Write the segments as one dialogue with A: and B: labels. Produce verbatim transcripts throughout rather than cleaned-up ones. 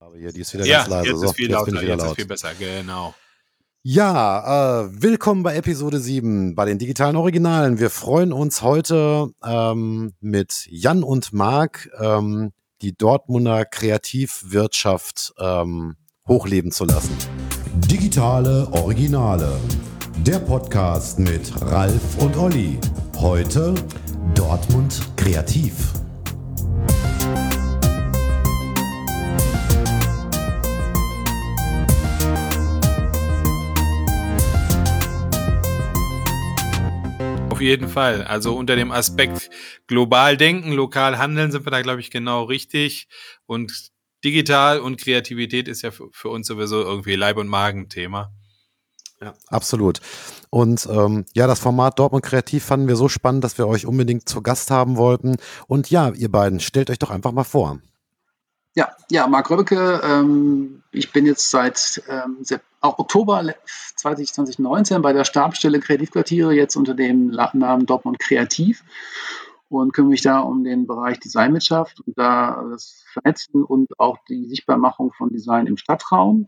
A: Aber hier, die ist wieder
B: Ja,
A: ganz leise.
B: jetzt
A: So,
B: ist viel
A: jetzt
B: lauter,
A: bin ich wieder
B: jetzt ist
A: laut.
B: viel besser, genau.
A: Ja, äh, willkommen bei Episode sieben bei den digitalen Originalen. Wir freuen uns heute ähm, mit Jan und Marc ähm, die Dortmunder Kreativwirtschaft ähm, hochleben zu lassen.
C: Digitale Originale, der Podcast mit Ralf und Olli. Heute Dortmund Kreativ.
B: Auf jeden Fall. Also unter dem Aspekt global denken, lokal handeln sind wir da, glaube ich, genau richtig. Und digital und Kreativität ist ja für, für uns sowieso irgendwie Leib- und Magen-Thema.
A: Ja, absolut. Und ähm, ja, das Format Dortmund Kreativ fanden wir so spannend, dass wir euch unbedingt zu Gast haben wollten. Und ja, ihr beiden, stellt euch doch einfach mal vor.
D: Ja, ja, Marc Röbbeke, ähm, ich bin jetzt seit ähm, auch Oktober zwanzig neunzehn bei der Stabsstelle Kreativquartiere, jetzt unter dem Namen Dortmund Kreativ, und kümmere mich da um den Bereich Designwirtschaft und da das Vernetzen und auch die Sichtbarmachung von Design im Stadtraum.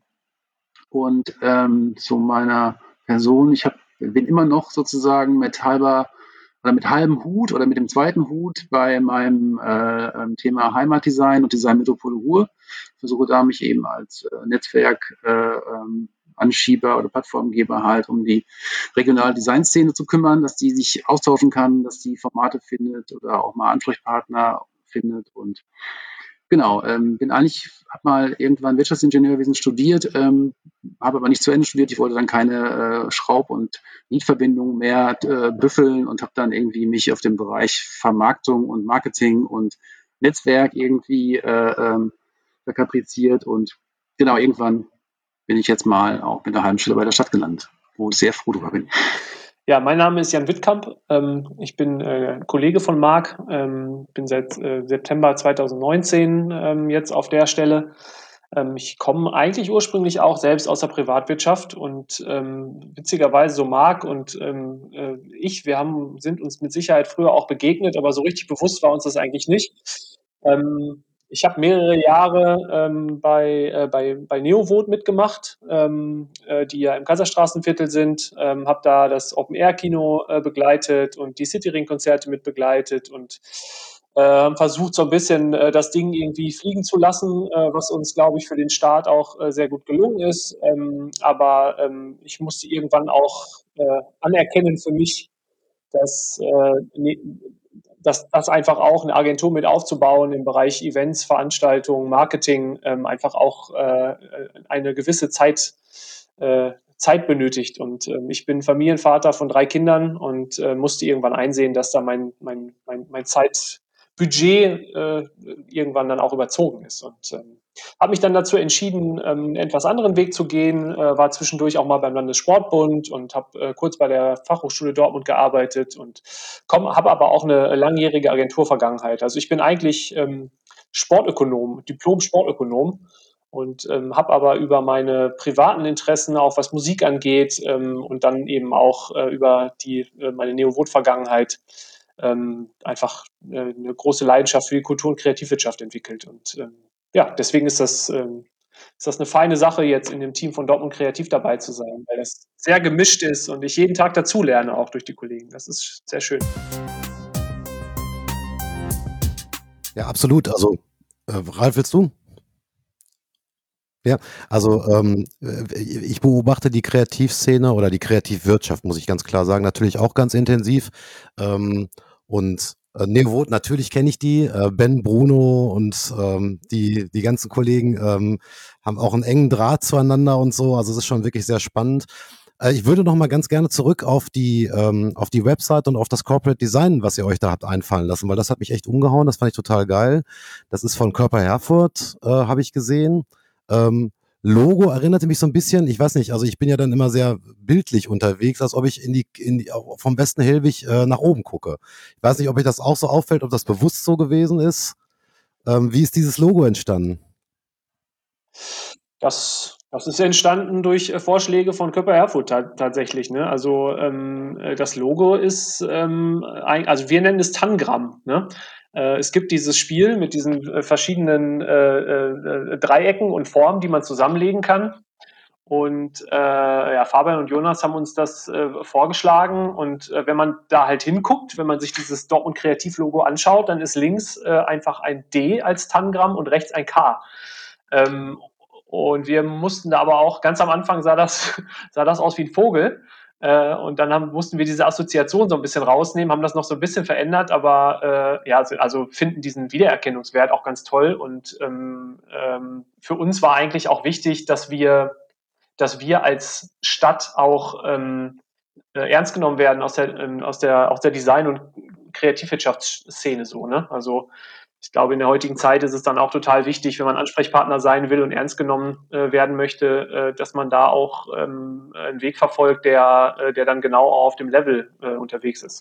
D: Und ähm, zu meiner Person, ich hab, bin immer noch sozusagen mit halber oder mit halbem Hut oder mit dem zweiten Hut bei meinem äh, Thema Heimatdesign und Designmetropole Ruhr. Ich versuche da mich eben als äh, Netzwerk äh, ähm, Anschieber oder Plattformgeber halt um die regionale Designszene zu kümmern, dass die sich austauschen kann, dass die Formate findet oder auch mal Ansprechpartner findet. Und genau, ähm, bin eigentlich, habe mal irgendwann Wirtschaftsingenieurwesen studiert, ähm, habe aber nicht zu Ende studiert. Ich wollte dann keine äh, Schraub- und Nietverbindungen mehr äh, büffeln und habe dann irgendwie mich auf den Bereich Vermarktung und Marketing und Netzwerk irgendwie äh, ähm, verkapriziert. Und genau, irgendwann bin ich jetzt mal auch mit der halben Stelle bei der Stadt gelandet, wo ich sehr froh drüber bin.
E: Ja, mein Name ist Jan Wittkamp. Ähm, ich bin äh, Kollege von Marc, ähm, bin seit äh, September zwanzig neunzehn ähm, jetzt auf der Stelle. Ähm, ich komme eigentlich ursprünglich auch selbst aus der Privatwirtschaft und ähm, witzigerweise so Marc und ähm, äh, ich, wir haben, sind uns mit Sicherheit früher auch begegnet, aber so richtig bewusst war uns das eigentlich nicht. Ähm, Ich habe mehrere Jahre ähm, bei, äh, bei, bei Neovot mitgemacht, ähm, äh, die ja im Kaiserstraßenviertel sind, ähm, habe da das Open-Air-Kino äh, begleitet und die Cityring-Konzerte mit begleitet und äh, versucht so ein bisschen äh, das Ding irgendwie fliegen zu lassen, äh, was uns, glaube ich, für den Start auch äh, sehr gut gelungen ist. Ähm, aber ähm, ich musste irgendwann auch äh, anerkennen für mich, dass, äh, ne, dass das einfach auch eine Agentur mit aufzubauen im Bereich Events, Veranstaltungen, Marketing ähm, einfach auch äh, eine gewisse Zeit, äh, Zeit benötigt. Und ähm, ich bin Familienvater von drei Kindern und äh, musste irgendwann einsehen, dass da mein, mein, mein, mein Zeitbudget äh, irgendwann dann auch überzogen ist. Und ähm, habe mich dann dazu entschieden, ähm, einen etwas anderen Weg zu gehen, äh, war zwischendurch auch mal beim Landessportbund und habe äh, kurz bei der Fachhochschule Dortmund gearbeitet und habe aber auch eine langjährige Agenturvergangenheit. Also ich bin eigentlich ähm, Sportökonom, Diplom-Sportökonom und ähm, habe aber über meine privaten Interessen, auch was Musik angeht ähm, und dann eben auch äh, über die, äh, meine Neovot-Vergangenheit ähm, einfach äh, eine große Leidenschaft für die Kultur- und Kreativwirtschaft entwickelt. Und ähm, ja, deswegen ist das, ähm, ist das eine feine Sache, jetzt in dem Team von Dortmund Kreativ dabei zu sein, weil das sehr gemischt ist und ich jeden Tag dazulerne, auch durch die Kollegen. Das ist sehr schön.
A: Ja, absolut. Also, äh, Ralf, willst du? Ja, also ähm, äh, ich beobachte die Kreativszene oder die Kreativwirtschaft, muss ich ganz klar sagen, natürlich auch ganz intensiv. Ähm, und äh, Neovot, natürlich kenne ich die. Äh, Ben, Bruno und ähm, die, die ganzen Kollegen ähm, haben auch einen engen Draht zueinander und so. Also es ist schon wirklich sehr spannend. Äh, ich würde noch mal ganz gerne zurück auf die, ähm, auf die Website und auf das Corporate Design, was ihr euch da habt einfallen lassen, weil das hat mich echt umgehauen. Das fand ich total geil. Das ist von Körper Herford, äh, habe ich gesehen. Ähm, Logo erinnerte mich so ein bisschen, ich weiß nicht, also ich bin ja dann immer sehr bildlich unterwegs, als ob ich in die, in die vom besten Helwig äh, nach oben gucke. Ich weiß nicht, ob euch das auch so auffällt, ob das bewusst so gewesen ist. Ähm, wie ist dieses Logo entstanden?
E: Das, das ist entstanden durch äh, Vorschläge von Köpper Herfurth ta tatsächlich. Ne? Also ähm, äh, das Logo ist, ähm, ein, also wir nennen es Tangramm. Ne? Äh, es gibt dieses Spiel mit diesen äh, verschiedenen äh, äh, Dreiecken und Formen, die man zusammenlegen kann. Und äh, ja, Fabian und Jonas haben uns das äh, vorgeschlagen. Und äh, wenn man da halt hinguckt, wenn man sich dieses Dortmund Kreativ-Logo anschaut, dann ist links äh, einfach ein D als Tangramm und rechts ein K. Ähm, und wir mussten da aber auch, ganz am Anfang sah das, sah das aus wie ein Vogel. Äh, und dann haben, mussten wir diese Assoziation so ein bisschen rausnehmen, haben das noch so ein bisschen verändert, aber äh, ja, also finden diesen Wiedererkennungswert auch ganz toll. Und ähm, ähm, für uns war eigentlich auch wichtig, dass wir dass wir als Stadt auch ähm, äh, ernst genommen werden aus der, ähm, aus der, aus der Design- und Kreativwirtschaftsszene so, ne? Also ich glaube, in der heutigen Zeit ist es dann auch total wichtig, wenn man Ansprechpartner sein will und ernst genommen äh, werden möchte, äh, dass man da auch ähm, einen Weg verfolgt, der, äh, der dann genau auf dem Level äh, unterwegs ist.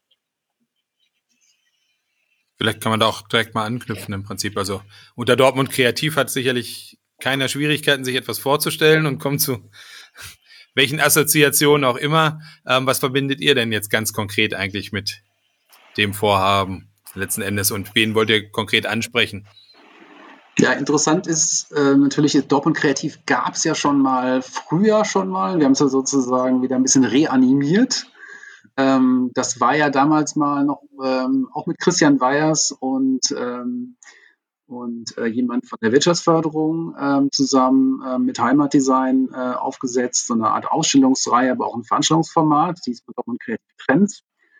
B: Vielleicht kann man da auch direkt mal anknüpfen im Prinzip. Also unter Dortmund Kreativ hat sicherlich keiner Schwierigkeiten, sich etwas vorzustellen und kommt zu welchen Assoziationen auch immer. Ähm, was verbindet ihr denn jetzt ganz konkret eigentlich mit dem Vorhaben letzten Endes und wen wollt ihr konkret ansprechen?
D: Ja, interessant ist äh, natürlich, Dortmund Kreativ gab es ja schon mal früher schon mal. Wir haben es ja sozusagen wieder ein bisschen reanimiert. Ähm, das war ja damals mal noch ähm, auch mit Christian Weyers und ähm, und äh, jemand von der Wirtschaftsförderung ähm, zusammen äh, mit Heimatdesign äh, aufgesetzt, so eine Art Ausstellungsreihe, aber auch ein Veranstaltungsformat, die ist mit Dortmund Kreativ Trends.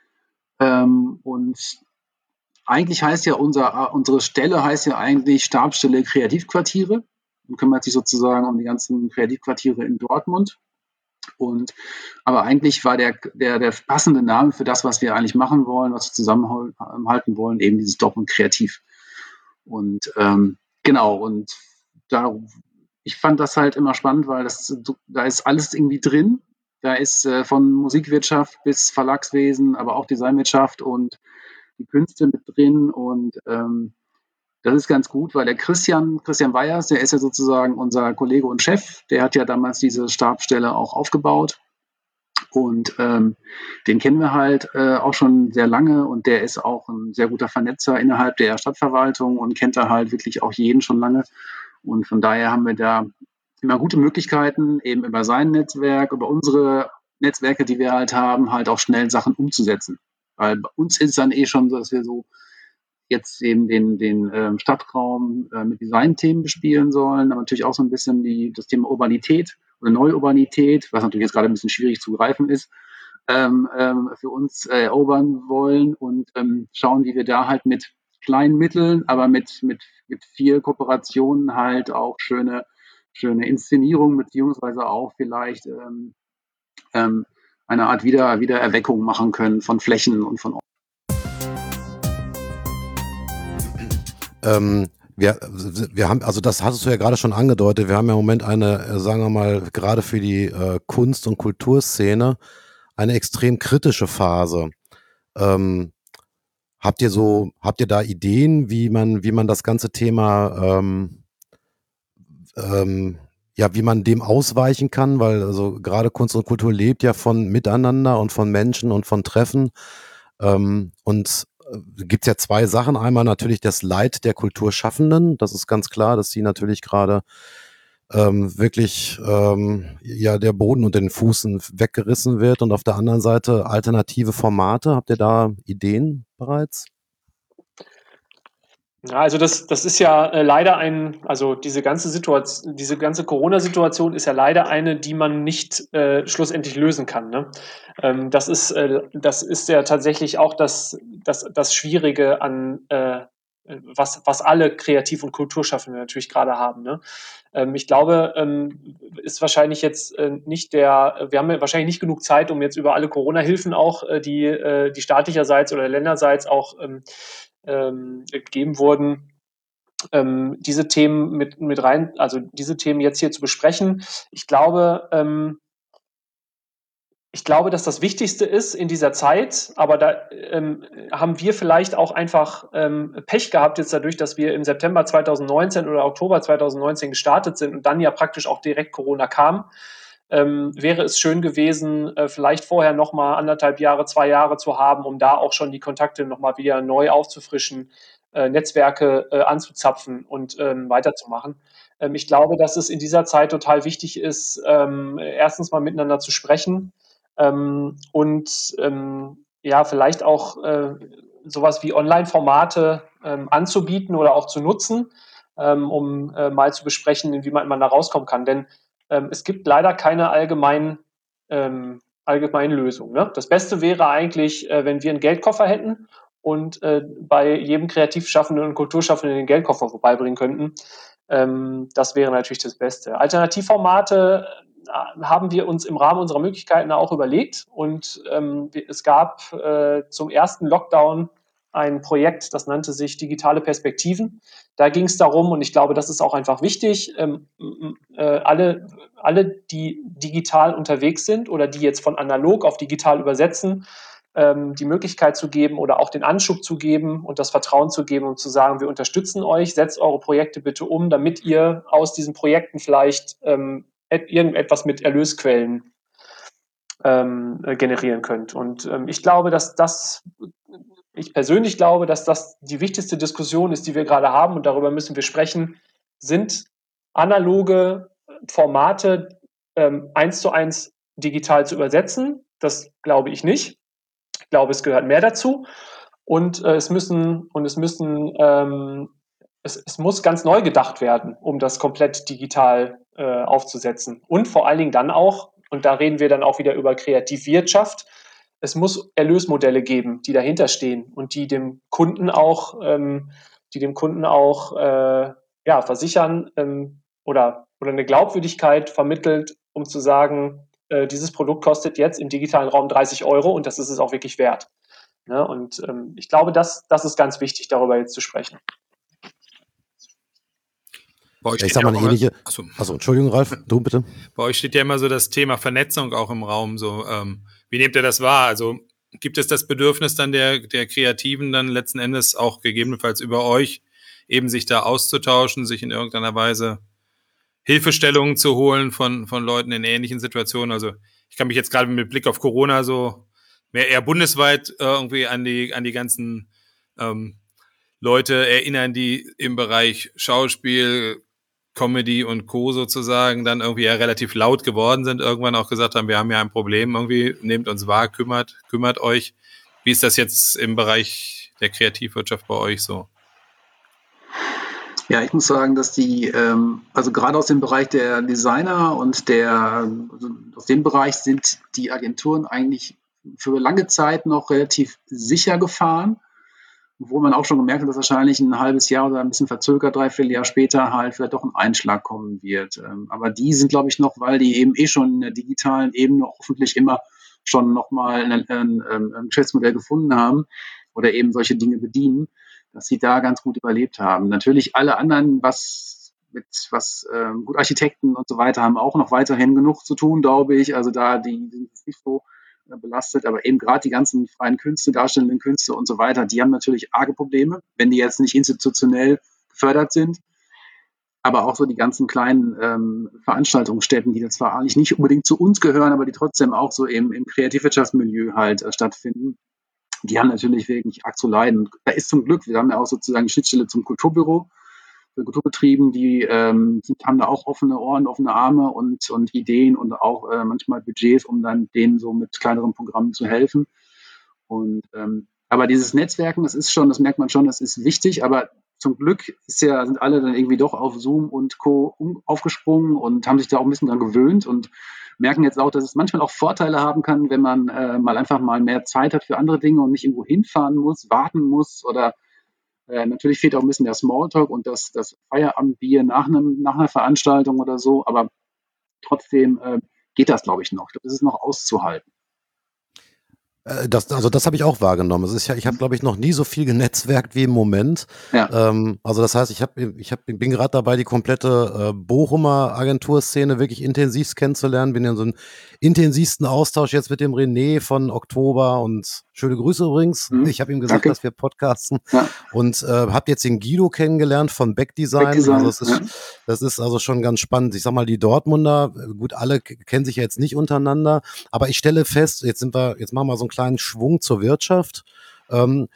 D: Ähm, und eigentlich heißt ja unser, unsere Stelle heißt ja eigentlich Stabsstelle Kreativquartiere und kümmert sich sozusagen um die ganzen Kreativquartiere in Dortmund. Und aber eigentlich war der, der, der passende Name für das, was wir eigentlich machen wollen, was wir zusammenhalten wollen, eben dieses Dortmund Kreativ. Und ähm, genau, und da, ich fand das halt immer spannend, weil das, da ist alles irgendwie drin. Da ist äh, von Musikwirtschaft bis Verlagswesen, aber auch Designwirtschaft und die Künste mit drin. Und ähm, das ist ganz gut, weil der Christian, Christian Weyers, der ist ja sozusagen unser Kollege und Chef, der hat ja damals diese Stabsstelle auch aufgebaut. Und ähm, den kennen wir halt äh, auch schon sehr lange und der ist auch ein sehr guter Vernetzer innerhalb der Stadtverwaltung und kennt da halt wirklich auch jeden schon lange. Und von daher haben wir da immer gute Möglichkeiten, eben über sein Netzwerk, über unsere Netzwerke, die wir halt haben, halt auch schnell Sachen umzusetzen. Weil bei uns ist es dann eh schon so, dass wir so jetzt eben den, den ähm, Stadtraum äh, mit Designthemen bespielen sollen, aber natürlich auch so ein bisschen die, das Thema Urbanität oder Neuurbanität, was natürlich jetzt gerade ein bisschen schwierig zu greifen ist, ähm, ähm, für uns äh, erobern wollen und ähm, schauen, wie wir da halt mit kleinen Mitteln, aber mit, mit, mit viel Kooperation halt auch schöne, schöne Inszenierungen beziehungsweise auch vielleicht ähm, ähm, eine Art Wieder, Wiedererweckung machen können von Flächen und von
A: Ähm, wir, wir haben, also das hattest du ja gerade schon angedeutet, wir haben ja im Moment eine, äh, sagen wir mal, gerade für die äh, Kunst- und Kulturszene eine extrem kritische Phase. Ähm, habt ihr so, habt ihr da Ideen, wie man, wie man das ganze Thema, ähm, ähm, ja, wie man dem ausweichen kann? Weil also gerade Kunst und Kultur lebt ja von Miteinander und von Menschen und von Treffen. Ähm, und gibt es ja zwei Sachen. Einmal natürlich das Leid der Kulturschaffenden. Das ist ganz klar, dass sie natürlich gerade ähm, wirklich ähm, ja der Boden unter den Füßen weggerissen wird. Und auf der anderen Seite alternative Formate. Habt ihr da Ideen bereits?
E: Ja, also das, das ist ja äh, leider ein, also diese ganze Situation, diese ganze Corona-Situation ist ja leider eine, die man nicht äh, schlussendlich lösen kann. Ne? Ähm, das ist, äh, das ist ja tatsächlich auch das, das, das Schwierige an äh, was, was alle Kreativ- und Kulturschaffenden natürlich gerade haben. Ne? Ähm, ich glaube, ähm, ist wahrscheinlich jetzt äh, nicht der, wir haben ja wahrscheinlich nicht genug Zeit, um jetzt über alle Corona-Hilfen auch, äh, die, äh, die staatlicherseits oder länderseits auch ähm, ähm, gegeben wurden, ähm, diese Themen mit, mit rein, also diese Themen jetzt hier zu besprechen. Ich glaube, ähm, ich glaube, dass das Wichtigste ist in dieser Zeit, aber da ähm, haben wir vielleicht auch einfach ähm, Pech gehabt jetzt dadurch, dass wir im September zwanzig neunzehn oder Oktober zwanzig neunzehn gestartet sind und dann ja praktisch auch direkt Corona kam. ähm, wäre es schön gewesen, äh, vielleicht vorher nochmal anderthalb Jahre, zwei Jahre zu haben, um da auch schon die Kontakte nochmal wieder neu aufzufrischen, äh, Netzwerke äh, anzuzapfen und ähm, weiterzumachen. Ähm, ich glaube, dass es in dieser Zeit total wichtig ist, ähm, erstens mal miteinander zu sprechen ähm, und ähm, ja, vielleicht auch äh, sowas wie Online-Formate ähm, anzubieten oder auch zu nutzen, ähm, um äh, mal zu besprechen, wie man, man da rauskommen kann. Denn ähm, es gibt leider keine allgemeinen ähm, allgemeine Lösung. Ne? Das Beste wäre eigentlich, äh, wenn wir einen Geldkoffer hätten und äh, bei jedem Kreativschaffenden und Kulturschaffenden den Geldkoffer vorbeibringen könnten. Ähm, das wäre natürlich das Beste. Alternativformate äh, haben wir uns im Rahmen unserer Möglichkeiten auch überlegt und ähm, es gab äh, zum ersten Lockdown ein Projekt, das nannte sich Digitale Perspektiven. Da ging es darum, und ich glaube, das ist auch einfach wichtig, ähm, äh, alle, alle, die digital unterwegs sind oder die jetzt von analog auf digital übersetzen, ähm, die Möglichkeit zu geben oder auch den Anschub zu geben und das Vertrauen zu geben und zu sagen, wir unterstützen euch, setzt eure Projekte bitte um, damit ihr aus diesen Projekten vielleicht ähm, irgendetwas mit Erlösquellen ähm, generieren könnt. Und ähm, ich glaube, dass das Ich persönlich glaube, dass das die wichtigste Diskussion ist, die wir gerade haben, und darüber müssen wir sprechen. Sind analoge Formate ähm, eins zu eins digital zu übersetzen? Das glaube ich nicht. Ich glaube, es gehört mehr dazu. Und äh, es müssen, und es müssen, ähm, es, es muss ganz neu gedacht werden, um das komplett digital äh, aufzusetzen. Und vor allen Dingen dann auch, und da reden wir dann auch wieder über Kreativwirtschaft, es muss Erlösmodelle geben, die dahinter stehen und die dem Kunden auch, ähm, die dem Kunden auch äh, ja, versichern ähm, oder, oder eine Glaubwürdigkeit vermittelt, um zu sagen, äh, dieses Produkt kostet jetzt im digitalen Raum dreißig Euro und das ist es auch wirklich wert. Ne? Und ähm, ich glaube, das, das ist ganz wichtig, darüber jetzt zu sprechen.
B: Bei euch
A: Ich sag mal eine
B: immer,
A: ähnliche.
B: achso.
A: Achso, Entschuldigung, Ralf, du bitte.
B: Bei euch steht ja immer so das Thema Vernetzung auch im Raum. So, ähm, wie nehmt ihr das wahr? Also gibt es das Bedürfnis dann der, der Kreativen dann letzten Endes auch gegebenenfalls über euch eben sich da auszutauschen, sich in irgendeiner Weise Hilfestellungen zu holen von, von Leuten in ähnlichen Situationen? Also ich kann mich jetzt gerade mit Blick auf Corona so mehr eher bundesweit äh, irgendwie an die, an die ganzen ähm, Leute erinnern, die im Bereich Schauspiel, Comedy und Co. sozusagen dann irgendwie ja relativ laut geworden sind, irgendwann auch gesagt haben, wir haben ja ein Problem, irgendwie nehmt uns wahr, kümmert, kümmert euch. Wie ist das jetzt im Bereich der Kreativwirtschaft bei euch so?
D: Ja, ich muss sagen, dass die, ähm, also gerade aus dem Bereich der Designer und der, also aus dem Bereich sind die Agenturen eigentlich für lange Zeit noch relativ sicher gefahren, wo man auch schon gemerkt hat, dass wahrscheinlich ein halbes Jahr oder ein bisschen verzögert, dreiviertel Jahr später halt vielleicht doch ein Einschlag kommen wird. Ähm, aber die sind, glaube ich, noch, weil die eben eh schon in der digitalen Ebene hoffentlich immer schon nochmal ein, ein, ein Geschäftsmodell gefunden haben oder eben solche Dinge bedienen, dass sie da ganz gut überlebt haben. Natürlich alle anderen, was mit was ähm, gut Architekten und so weiter, haben auch noch weiterhin genug zu tun, glaube ich. Also da die sind nicht so belastet, aber eben gerade die ganzen freien Künste, darstellenden Künste und so weiter, die haben natürlich arge Probleme, wenn die jetzt nicht institutionell gefördert sind. Aber auch so die ganzen kleinen ähm, Veranstaltungsstätten, die zwar eigentlich nicht unbedingt zu uns gehören, aber die trotzdem auch so im, im Kreativwirtschaftsmilieu halt äh, stattfinden, die haben natürlich wirklich arg zu leiden. Da ist zum Glück, wir haben ja auch sozusagen die Schnittstelle zum Kulturbüro, für Kulturbetrieben, die ähm, sind, haben da auch offene Ohren, offene Arme und, und Ideen und auch äh, manchmal Budgets, um dann denen so mit kleineren Programmen zu helfen. Und ähm, aber dieses Netzwerken, das ist schon, das merkt man schon, das ist wichtig, aber zum Glück ist ja, sind alle dann irgendwie doch auf Zoom und Co. Um, aufgesprungen und haben sich da auch ein bisschen dran gewöhnt und merken jetzt auch, dass es manchmal auch Vorteile haben kann, wenn man äh, mal einfach mal mehr Zeit hat für andere Dinge und nicht irgendwo hinfahren muss, warten muss oder Äh, natürlich fehlt auch ein bisschen der Smalltalk und das, das Feierabendbier nach, einem, nach einer Veranstaltung oder so, aber trotzdem äh, geht das, glaube ich, noch. Das ist noch auszuhalten.
A: Äh, Das, also das habe ich auch wahrgenommen. Es ist ja, ich habe, glaube ich, noch nie so viel genetzwerkt wie im Moment.
D: Ja.
A: Ähm, also das heißt, ich, hab, ich hab, bin gerade dabei, die komplette äh, Bochumer Agenturszene wirklich intensivst kennenzulernen. Bin in so einem intensivsten Austausch jetzt mit dem René von Oktober und Schöne Grüße übrigens.
D: Mhm.
A: Ich habe ihm gesagt,
D: Danke.
A: dass wir podcasten.
D: Ja.
A: Und äh, habe jetzt den Guido kennengelernt von Backdesign.
D: Backdesign,
A: Also es ist,
D: ja.
A: das ist also schon ganz spannend. Ich sag mal, die Dortmunder, gut, alle k- kennen sich ja jetzt nicht untereinander, aber ich stelle fest, jetzt sind wir, jetzt machen wir so einen kleinen Schwung zur Wirtschaft. Ähm,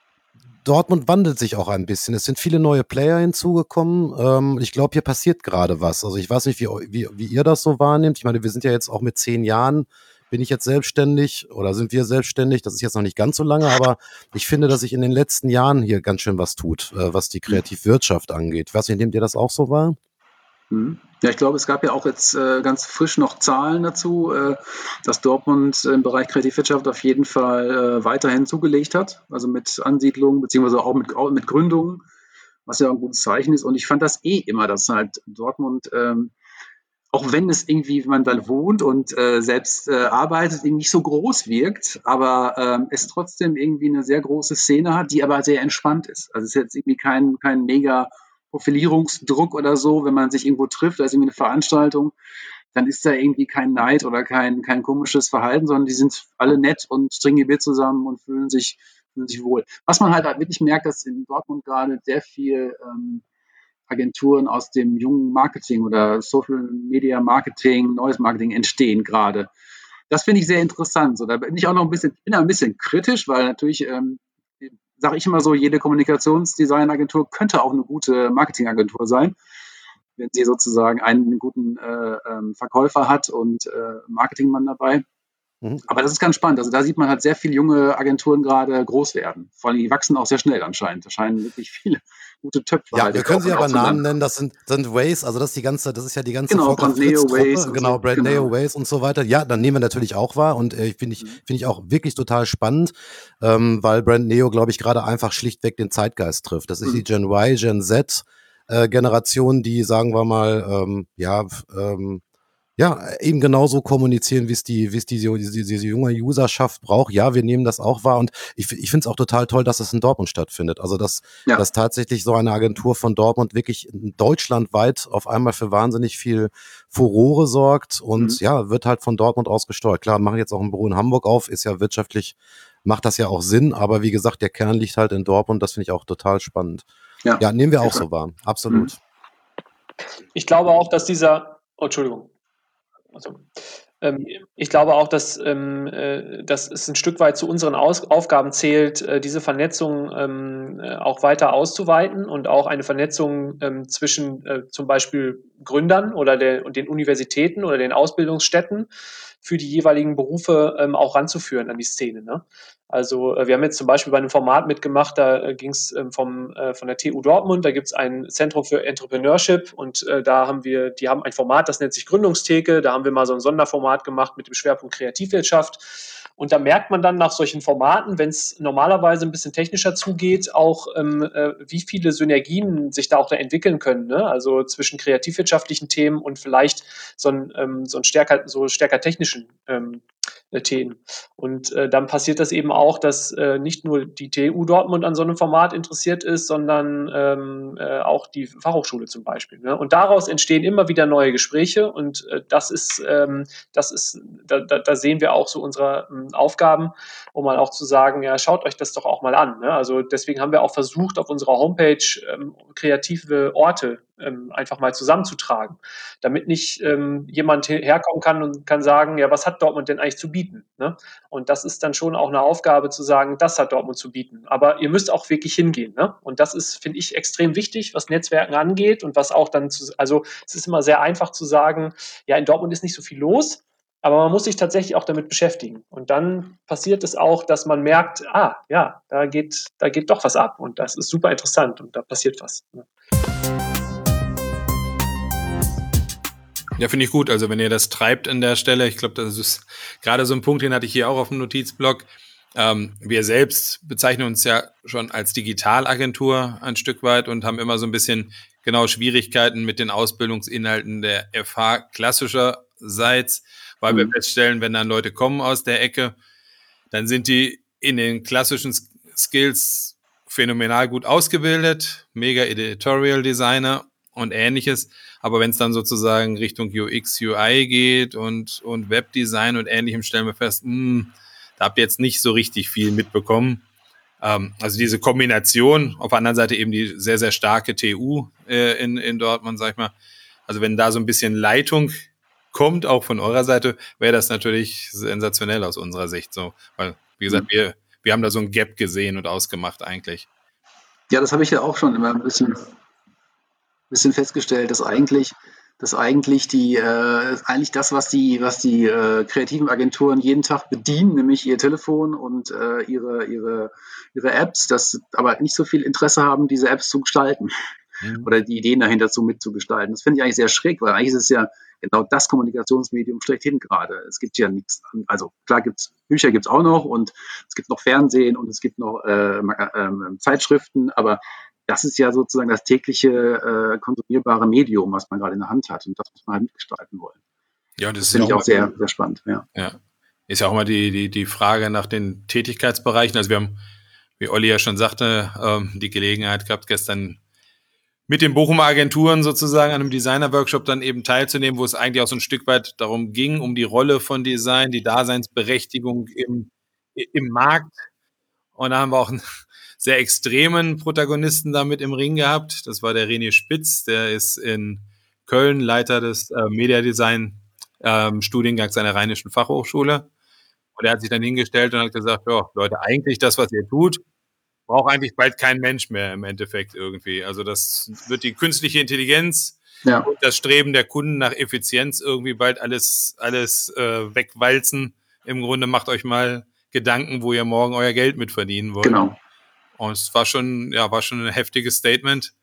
A: Dortmund wandelt sich auch ein bisschen. Es sind viele neue Player hinzugekommen. Ähm, ich glaube, hier passiert gerade was. Also ich weiß nicht, wie, eu- wie, wie ihr das so wahrnehmt. Ich meine, wir sind ja jetzt auch mit zehn Jahren, bin ich jetzt selbstständig oder sind wir selbstständig? Das ist jetzt noch nicht ganz so lange, aber ich finde, dass sich in den letzten Jahren hier ganz schön was tut, äh, was die Kreativwirtschaft angeht. Ich weiß nicht, nehmt ihr das auch so wahr?
D: Mhm. Ja, ich glaube, es gab ja auch jetzt äh, ganz frisch noch Zahlen dazu, äh, dass Dortmund im Bereich Kreativwirtschaft auf jeden Fall äh, weiterhin zugelegt hat, also mit Ansiedlungen beziehungsweise auch mit, auch mit Gründungen, was ja ein gutes Zeichen ist. Und ich fand das eh immer, dass halt Dortmund, ähm, auch wenn es irgendwie, wenn man da wohnt und äh, selbst äh, arbeitet, irgendwie nicht so groß wirkt, aber ähm, es trotzdem irgendwie eine sehr große Szene hat, die aber sehr entspannt ist. Also es ist jetzt irgendwie kein, kein mega Profilierungsdruck oder so, wenn man sich irgendwo trifft, da ist irgendwie eine Veranstaltung, dann ist da irgendwie kein Neid oder kein, kein komisches Verhalten, sondern die sind alle nett und trinken ihr Bier zusammen und fühlen sich, fühlen sich wohl. Was man halt, halt wirklich merkt, dass in Dortmund gerade sehr viel ähm, Agenturen aus dem jungen Marketing oder Social Media Marketing, neues Marketing entstehen gerade. Das finde ich sehr interessant. So, da bin ich auch noch ein bisschen, bin ein bisschen kritisch, weil natürlich, ähm, sage ich immer so, jede Kommunikationsdesignagentur könnte auch eine gute Marketingagentur sein, wenn sie sozusagen einen guten äh, ähm, Verkäufer hat und äh, Marketingmann dabei.
A: Mhm.
D: Aber das ist ganz spannend. Also da sieht man halt sehr viele junge Agenturen gerade groß werden. Vor allem, die wachsen auch sehr schnell anscheinend. Da scheinen wirklich viele gute Töpfe
A: Ja,
D: halt
A: wir
D: in
A: können sie
D: Dortmund
A: aber Namen
D: aufzulanden.
A: nennen, das sind, sind Waze, also das ist die ganze, das ist ja die ganze
D: Genau,
A: Volker
D: Brandneo,
A: Fritz-Truppe,
D: Waze und
A: genau,
D: so.
A: Brand
D: Genau.
A: Neo, Waze und so weiter. Ja, dann nehmen wir natürlich auch wahr und äh, finde ich,
D: Mhm.
A: finde ich auch wirklich total spannend, ähm, weil Brand Neo, glaube ich, gerade einfach schlichtweg den Zeitgeist trifft. Das ist die
D: Mhm.
A: Gen Y, Gen Z äh, Generation, die, sagen wir mal, ähm, ja, f- ähm, ja, eben genauso kommunizieren, wie es die, wie es diese, diese, diese junge Userschaft braucht. Ja, wir nehmen das auch wahr und ich, ich finde es auch total toll, dass es in Dortmund stattfindet. Also, dass,
D: Ja.
A: dass tatsächlich so eine Agentur von Dortmund wirklich deutschlandweit auf einmal für wahnsinnig viel Furore sorgt und
D: Mhm.
A: ja, wird halt von Dortmund aus gesteuert. Klar, machen jetzt auch ein Büro in Hamburg auf, ist ja wirtschaftlich, macht das ja auch Sinn, aber wie gesagt, der Kern liegt halt in Dortmund, das finde ich auch total spannend.
D: Ja.
A: Ja, nehmen wir
D: Auf
A: auch
D: jeden
A: so wahr, absolut.
E: Ich glaube auch, dass dieser, oh, Entschuldigung. Also, ähm, ich glaube auch, dass, ähm, äh, dass es ein Stück weit zu unseren Aus Aufgaben zählt, äh, diese Vernetzung ähm, äh, auch weiter auszuweiten und auch eine Vernetzung ähm, zwischen äh, zum Beispiel Gründern oder der, und den Universitäten oder den Ausbildungsstätten für die jeweiligen Berufe ähm, auch ranzuführen an die Szene. Ne? Also äh, wir haben jetzt zum Beispiel bei einem Format mitgemacht, da äh, ging es ähm, vom äh, von der T U Dortmund, da gibt es ein Zentrum für Entrepreneurship und äh, da haben wir, die haben ein Format, das nennt sich Gründungstheke, da haben wir mal so ein Sonderformat gemacht mit dem Schwerpunkt Kreativwirtschaft. Und da merkt man dann nach solchen Formaten, wenn es normalerweise ein bisschen technischer zugeht, auch ähm, äh, wie viele Synergien sich da auch da entwickeln können. Ne? Also zwischen kreativwirtschaftlichen Themen und vielleicht so ein, ähm, so ein stärker, so stärker technischen ähm, äh, Themen. Und äh, dann passiert das eben auch, dass äh, nicht nur die T U Dortmund an so einem Format interessiert ist, sondern ähm, äh, auch die Fachhochschule zum Beispiel. Ne? Und daraus entstehen immer wieder neue Gespräche und äh, das ist, ähm, das ist, da, da, da sehen wir auch so unsere ähm, Aufgaben, um mal auch zu sagen, ja, schaut euch das doch auch mal an. Ne? Also deswegen haben wir auch versucht, auf unserer Homepage ähm, kreative Orte ähm, einfach mal zusammenzutragen, damit nicht ähm, jemand herkommen kann und kann sagen, ja, was hat Dortmund denn eigentlich zu bieten? Ne? Und das ist dann schon auch eine Aufgabe zu sagen, das hat Dortmund zu bieten. Aber ihr müsst auch wirklich hingehen. Ne? Und das ist, finde ich, extrem wichtig, was Netzwerken angeht und was auch dann, zu, also es ist immer sehr einfach zu sagen, ja, in Dortmund ist nicht so viel los, aber man muss sich tatsächlich auch damit beschäftigen. Und dann passiert es auch, dass man merkt, ah, ja, da geht, da geht doch was ab und das ist super interessant und da passiert was. Ne?
B: Ja, finde ich gut. Also wenn ihr das treibt an der Stelle, ich glaube, das ist gerade so ein Punkt, den hatte ich hier auch auf dem Notizblock. Ähm, wir selbst bezeichnen uns ja schon als Digitalagentur ein Stück weit und haben immer so ein bisschen genau Schwierigkeiten mit den Ausbildungsinhalten der F H klassischerseits, weil mhm. wir feststellen, wenn dann Leute kommen aus der Ecke, dann sind die in den klassischen Skills phänomenal gut ausgebildet, mega Editorial Designer und ähnliches. Aber wenn es dann sozusagen Richtung U X, U I geht und, und Webdesign und ähnlichem, stellen wir fest, mh, da habt ihr jetzt nicht so richtig viel mitbekommen. Ähm, also diese Kombination, auf der anderen Seite eben die sehr, sehr starke T U äh, in, in Dortmund, sag ich mal. Also wenn da so ein bisschen Leitung kommt, auch von eurer Seite, wäre das natürlich sensationell aus unserer Sicht so. Weil, wie gesagt, mhm. wir, wir haben da so ein Gap gesehen und ausgemacht eigentlich.
D: Ja, das habe ich ja auch schon immer ein bisschen, bisschen festgestellt, dass eigentlich, dass eigentlich die, äh, eigentlich das, was die, was die äh, kreativen Agenturen jeden Tag bedienen, nämlich ihr Telefon und äh, ihre, ihre, ihre Apps, dass aber nicht so viel Interesse haben, diese Apps zu gestalten mhm. oder die Ideen dahinter zu mitzugestalten. Das finde ich eigentlich sehr schräg, weil eigentlich ist es ja genau das Kommunikationsmedium schlechthin gerade. Es gibt ja nichts, also klar gibt's Bücher gibt's auch noch und es gibt noch Fernsehen und es gibt noch äh, äh, Zeitschriften, aber das ist ja sozusagen das tägliche äh, konsumierbare Medium, was man gerade in der Hand hat und das muss man halt mitgestalten wollen.
B: Ja, das, das
D: finde ich auch sehr, sehr spannend. Ja.
B: ja, ist ja auch immer die, die, die Frage nach den Tätigkeitsbereichen. Also wir haben, wie Olli ja schon sagte, ähm, die Gelegenheit gehabt, gestern mit den Bochumer Agenturen sozusagen an einem Designer-Workshop dann eben teilzunehmen, wo es eigentlich auch so ein Stück weit darum ging, um die Rolle von Design, die Daseinsberechtigung im, im Markt. Und da haben wir auch einen sehr extremen Protagonisten da mit im Ring gehabt. Das war der René Spitz, der ist in Köln Leiter des äh, Media-Design ähm, Studiengangs an der Rheinischen Fachhochschule. Und er hat sich dann hingestellt und hat gesagt, ja, Leute, eigentlich das, was ihr tut, braucht eigentlich bald kein Mensch mehr im Endeffekt irgendwie. Also das wird die künstliche Intelligenz ja. und das Streben der Kunden nach Effizienz irgendwie bald alles, alles äh, wegwalzen. Im Grunde macht euch mal Gedanken, wo ihr morgen euer Geld mit verdienen wollt.
D: Genau.
B: Und es war schon, ja, war schon ein heftiges Statement.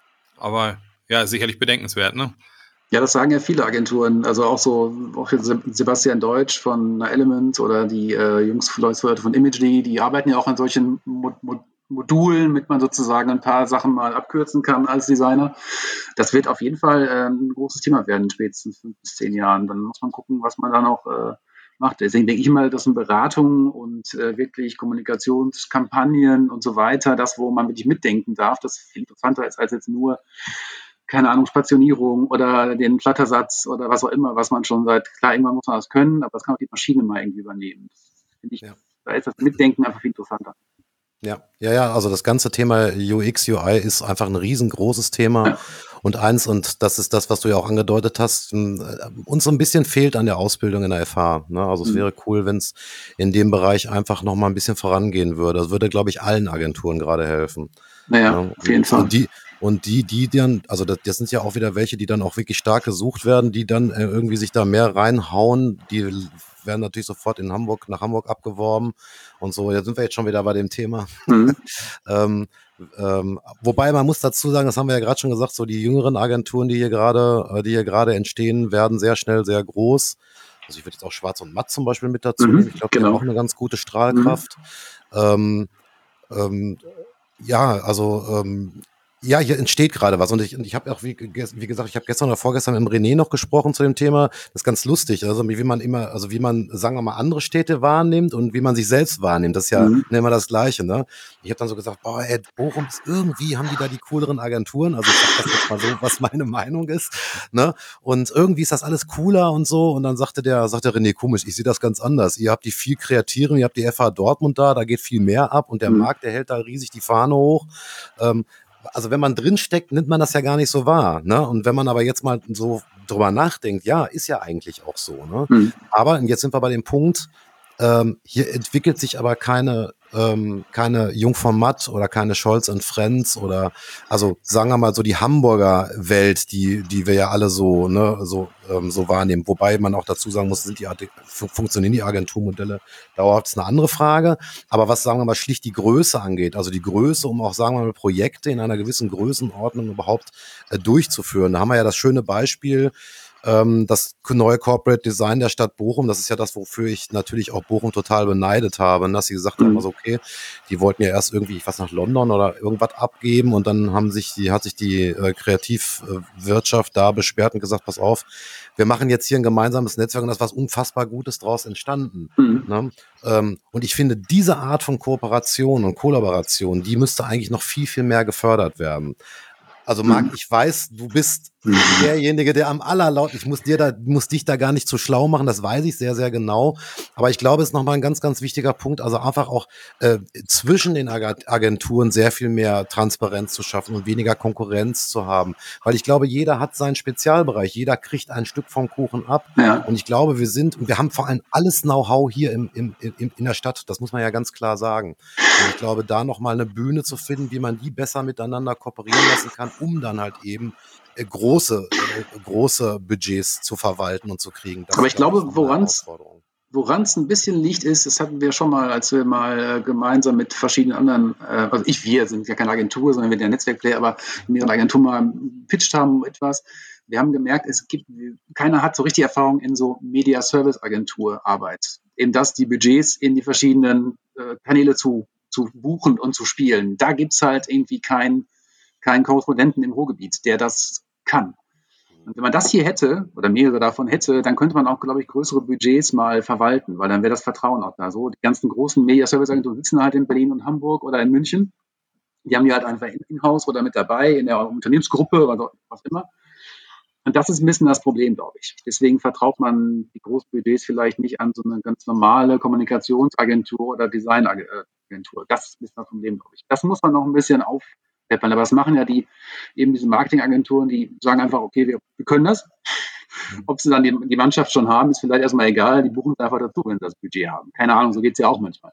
B: Aber ja, sicherlich bedenkenswert, ne?
D: Ja, das sagen ja viele Agenturen, also auch so auch Sebastian Deutsch von Element oder die äh, Jungs von Imagely, die arbeiten ja auch an solchen Mo Mo Modulen, mit man sozusagen ein paar Sachen mal abkürzen kann als Designer. Das wird auf jeden Fall äh, ein großes Thema werden in spätestens fünf bis zehn Jahren. Dann muss man gucken, was man da noch äh, macht. Deswegen denke ich mal, dass eine Beratung und äh, wirklich Kommunikationskampagnen und so weiter, das, wo man wirklich mitdenken darf, das viel interessanter ist als jetzt nur keine Ahnung, Spationierung oder den Flattersatz oder was auch immer, was man schon seit, klar, irgendwann muss man das können, aber das kann auch die Maschine mal irgendwie übernehmen. Das finde ich, ja. Da ist das Mitdenken einfach viel interessanter.
A: Ja, ja, ja, also das ganze Thema U X, U I ist einfach ein riesengroßes Thema. Ja. Und eins, und das ist das, was du ja auch angedeutet hast, uns so ein bisschen fehlt an der Ausbildung in der F H. Ne? Also es mhm. wäre cool, wenn es in dem Bereich einfach noch mal ein bisschen vorangehen würde. Das würde, glaube ich, allen Agenturen gerade helfen.
D: Naja, ja, auf jeden Fall.
A: Und die, und die, die dann, also das, das sind ja auch wieder welche, die dann auch wirklich stark gesucht werden, die dann äh, irgendwie sich da mehr reinhauen, die werden natürlich sofort in Hamburg, nach Hamburg abgeworben und so. Jetzt sind wir jetzt schon wieder bei dem Thema. Mhm. ähm, ähm, wobei man muss dazu sagen, das haben wir ja gerade schon gesagt, so die jüngeren Agenturen, die hier gerade, äh, die hier gerade entstehen, werden sehr schnell sehr groß. Also ich würde jetzt auch Schwarz und Matt zum Beispiel mit dazu nehmen. Mhm, ich glaube, genau. Die haben auch eine ganz gute Strahlkraft. Mhm. Ähm, ähm, ja, also ähm, ja, hier entsteht gerade was und ich, und ich habe auch, wie, wie gesagt, ich habe gestern oder vorgestern mit dem René noch gesprochen zu dem Thema. Das ist ganz lustig, also wie man immer, also wie man, sagen wir mal, andere Städte wahrnimmt und wie man sich selbst wahrnimmt. Das ist ja mhm. immer das Gleiche, ne? Ich habe dann so gesagt, boah, ey, Bochum ist irgendwie, haben die da die cooleren Agenturen? Also ich sag das jetzt mal so, was meine Meinung ist, ne? Und irgendwie ist das alles cooler und so. Und dann sagte der, sagte René, komisch, ich sehe das ganz anders. Ihr habt die viel kreativen, ihr habt die F H Dortmund da, da geht viel mehr ab und der mhm. Markt, der hält da riesig die Fahne hoch. Ähm, Also wenn man drin steckt, nimmt man das ja gar nicht so wahr, ne? Und wenn man aber jetzt mal so drüber nachdenkt, ja, ist ja eigentlich auch so, ne? Mhm. Aber jetzt sind wir bei dem Punkt, ähm, hier entwickelt sich aber keine ähm, keine Jungformat oder keine Scholz and Friends oder, also sagen wir mal so die Hamburger Welt, die die wir ja alle so ne so ähm, so wahrnehmen. Wobei man auch dazu sagen muss, sind die funktionieren die Agenturmodelle dauerhaft, ist eine andere Frage. Aber was, sagen wir mal, schlicht die Größe angeht, also die Größe, um auch, sagen wir mal, Projekte in einer gewissen Größenordnung überhaupt äh, durchzuführen. Da haben wir ja das schöne Beispiel, das neue Corporate Design der Stadt Bochum, das ist ja das, wofür ich natürlich auch Bochum total beneidet habe, dass sie gesagt haben, also okay, die wollten ja erst irgendwie, ich weiß, nach London oder irgendwas abgeben und dann haben sich die, hat sich die äh, Kreativwirtschaft da besperrt und gesagt, pass auf, wir machen jetzt hier ein gemeinsames Netzwerk und da ist was unfassbar Gutes draus entstanden. Mhm. Ne? Ähm, und ich finde, diese Art von Kooperation und Kollaboration, die müsste eigentlich noch viel, viel mehr gefördert werden. Also Marc, ich weiß, du bist derjenige, der am allerlaut, ich muss dir da, muss dich da gar nicht zu schlau machen, das weiß ich sehr, sehr genau. Aber ich glaube, es ist nochmal ein ganz, ganz wichtiger Punkt, also einfach auch äh, zwischen den Agenturen sehr viel mehr Transparenz zu schaffen und weniger Konkurrenz zu haben. Weil ich glaube, jeder hat seinen Spezialbereich, jeder kriegt ein Stück vom Kuchen ab.
D: Ja.
A: Und ich glaube, wir sind, und wir haben vor allem alles Know-how hier im, im, im, in der Stadt, das muss man ja ganz klar sagen. Und ich glaube, da nochmal eine Bühne zu finden, wie man die besser miteinander kooperieren lassen kann, um dann halt eben äh, große, äh, große Budgets zu verwalten und zu kriegen. Das
D: Aber
A: ist,
D: ich glaube,
A: nochmal eine
D: woran es
A: Herausforderung.
D: Woran es ein bisschen liegt, ist, das hatten wir schon mal, als wir mal äh, gemeinsam mit verschiedenen anderen, äh, also ich, wir sind ja keine Agentur, sondern wir sind ja Netzwerkplayer, aber mit einer Agentur mal gepitcht haben etwas. Wir haben gemerkt, es gibt, keiner hat so richtig Erfahrung in so Media-Service-Agentur-Arbeit. Eben das, die Budgets in die verschiedenen äh, Kanäle zu, zu buchen und zu spielen. Da gibt's halt irgendwie keinen keinen Korrespondenten im Ruhrgebiet, der das kann. Und wenn man das hier hätte, oder mehrere davon hätte, dann könnte man auch, glaube ich, größere Budgets mal verwalten, weil dann wäre das Vertrauen auch da. So, die ganzen großen Media-Service-Agenturen sitzen halt in Berlin und Hamburg oder in München. Die haben die halt einfach in-house oder mit dabei, in der Unternehmensgruppe oder was immer. Und das ist ein bisschen das Problem, glaube ich. Deswegen vertraut man die großen Budgets vielleicht nicht an so eine ganz normale Kommunikationsagentur oder Designagentur. Das ist ein bisschen das Problem, glaube ich. Das muss man noch ein bisschen auf Aber das machen ja die, eben diese Marketingagenturen, die sagen einfach, okay, wir, wir können das. Ob sie dann die, die Mannschaft schon haben, ist vielleicht erstmal egal. Die buchen es einfach dazu, wenn sie das Budget haben. Keine Ahnung, so geht es ja auch manchmal.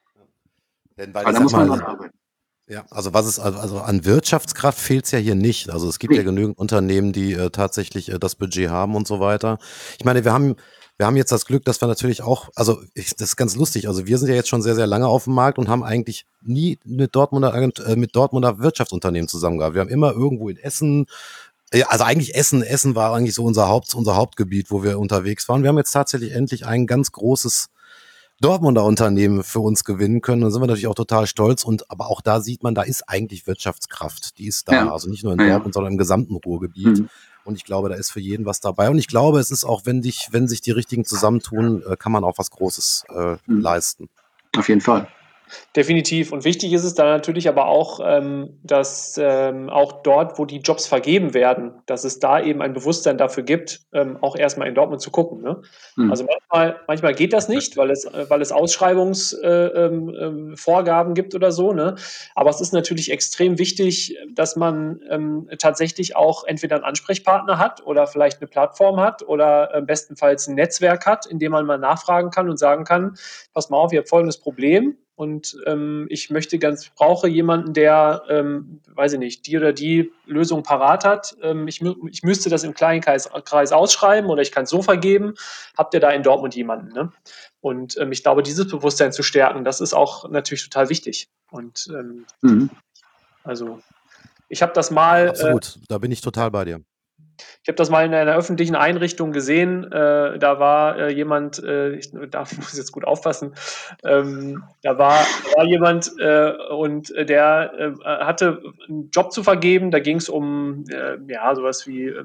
A: Denn weil
D: Aber
A: ich
D: da
A: sag
D: muss man
A: mal,
D: dran arbeiten.
A: ja, also was ist, also also an Wirtschaftskraft fehlt es ja hier nicht. Also es gibt
D: Nee.
A: ja genügend Unternehmen, die äh, tatsächlich äh, das Budget haben und so weiter. Ich meine, wir haben, wir haben jetzt das Glück, dass wir natürlich auch, also ich, das ist ganz lustig, also wir sind ja jetzt schon sehr, sehr lange auf dem Markt und haben eigentlich nie mit Dortmunder, Agent, äh, mit Dortmunder Wirtschaftsunternehmen zusammengearbeitet. Wir haben immer irgendwo in Essen, ja, also eigentlich Essen, Essen war eigentlich so unser Haupt, unser Hauptgebiet, wo wir unterwegs waren. Wir haben jetzt tatsächlich endlich ein ganz großes Dortmunder Unternehmen für uns gewinnen können. Da sind wir natürlich auch total stolz. Und aber auch da sieht man, da ist eigentlich Wirtschaftskraft. Die ist da.
D: Ja.
A: Also nicht nur in
D: Ja, ja.
A: Dortmund, sondern im gesamten Ruhrgebiet.
D: Mhm.
A: Und ich glaube, da ist für jeden was dabei. Und ich glaube, es ist auch, wenn dich, wenn sich die Richtigen zusammentun, äh, kann man auch was Großes äh,
D: Mhm.
A: leisten.
D: Auf jeden Fall.
E: Definitiv. Und wichtig ist es dann natürlich aber auch, ähm, dass ähm, auch dort, wo die Jobs vergeben werden, dass es da eben ein Bewusstsein dafür gibt, ähm, auch erstmal in Dortmund zu gucken. Ne?
D: Mhm.
E: Also manchmal, manchmal geht das nicht, weil es, äh, weil es Ausschreibungsvorgaben äh, ähm, Vorgaben gibt oder so. Ne? Aber es ist natürlich extrem wichtig, dass man ähm, tatsächlich auch entweder einen Ansprechpartner hat oder vielleicht eine Plattform hat oder äh, bestenfalls ein Netzwerk hat, in dem man mal nachfragen kann und sagen kann, pass mal auf, ihr habt folgendes Problem. Und ähm, ich möchte ganz, brauche jemanden, der, ähm, weiß ich nicht, die oder die Lösung parat hat. Ähm, ich, mü- ich müsste das im kleinen Kreis, Kreis ausschreiben oder ich kann es so vergeben. Habt ihr da in Dortmund jemanden? Ne? Und ähm, ich glaube, dieses Bewusstsein zu stärken, das ist auch natürlich total wichtig. Und ähm,
D: Mhm.
E: also ich habe das mal. Äh,
A: Absolut, da bin ich total bei dir.
E: Ich habe das mal in einer öffentlichen Einrichtung gesehen. Äh, da war äh, jemand, äh, ich da muss ich jetzt gut aufpassen, ähm, da war, da war jemand äh, und der äh, hatte einen Job zu vergeben. Da ging es um äh, ja, sowas wie äh,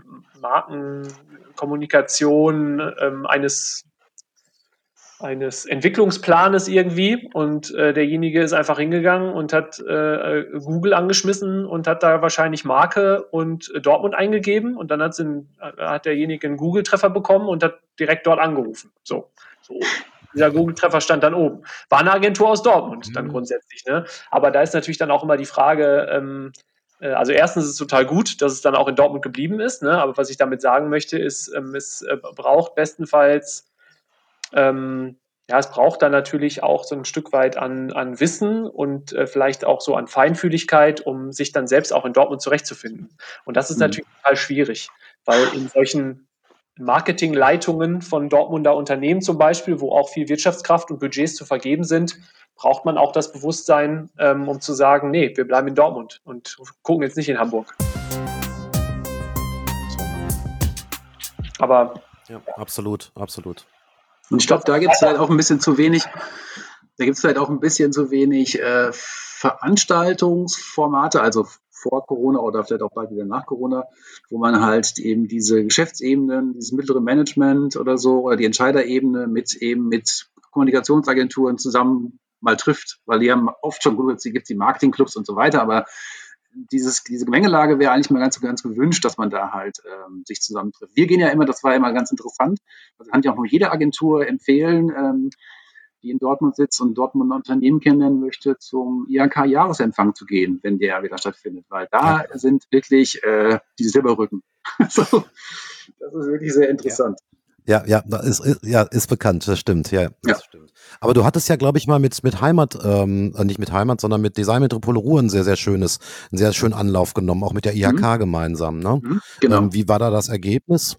E: Markenkommunikation äh, eines eines Entwicklungsplanes irgendwie und äh, derjenige ist einfach hingegangen und hat äh, Google angeschmissen und hat da wahrscheinlich Marke und äh, Dortmund eingegeben und dann hat's in, äh, hat derjenige einen Google-Treffer bekommen und hat direkt dort angerufen. So, so. Dieser Google-Treffer stand dann oben. War eine Agentur aus Dortmund dann grundsätzlich. Ne? Aber da ist natürlich dann auch immer die Frage, ähm, äh, also erstens ist es total gut, dass es dann auch in Dortmund geblieben ist, ne? Aber was ich damit sagen möchte, ist, ähm, es äh, braucht bestenfalls Ähm, ja, es braucht dann natürlich auch so ein Stück weit an, an Wissen und äh, vielleicht auch so an Feinfühligkeit, um sich dann selbst auch in Dortmund zurechtzufinden. Und das ist
D: Mhm.
E: natürlich total schwierig, weil in solchen Marketingleitungen von Dortmunder Unternehmen zum Beispiel, wo auch viel Wirtschaftskraft und Budgets zu vergeben sind, braucht man auch das Bewusstsein, ähm, um zu sagen, nee, wir bleiben in Dortmund und gucken jetzt nicht in Hamburg. Aber
A: Ja, absolut, absolut.
D: Und ich glaube, da gibt es halt auch ein bisschen zu wenig, da gibt es halt auch ein bisschen zu wenig äh, Veranstaltungsformate, also vor Corona oder vielleicht auch bald wieder nach Corona, wo man halt eben diese Geschäftsebenen, dieses mittlere Management oder so oder die Entscheiderebene mit eben mit Kommunikationsagenturen zusammen mal trifft, weil die haben oft schon, gut, es gibt die Marketingclubs und so weiter, aber dieses, diese Gemengelage wäre eigentlich mal ganz, ganz gewünscht, dass man da halt ähm, sich zusammentrifft. Wir gehen ja immer, das war ja immer ganz interessant, also kann ich auch nur jede Agentur empfehlen, ähm, die in Dortmund sitzt und Dortmund ein Unternehmen kennenlernen möchte, zum I H K-Jahresempfang zu gehen, wenn der wieder stattfindet, weil da ja. sind wirklich äh, die Silberrücken. So, das ist wirklich sehr interessant.
A: Ja, ja, das ist, ist, ja, ist bekannt, das stimmt, ja, das
D: ja.
A: stimmt. Aber du hattest ja, glaube ich, mal mit, mit Heimat, ähm, nicht mit Heimat, sondern mit Design Metropole Ruhr ein sehr, sehr schönes, einen sehr schönen Anlauf genommen, auch mit der I H K mhm. gemeinsam, ne?
D: Mhm, genau.
A: Ähm, wie war da das Ergebnis?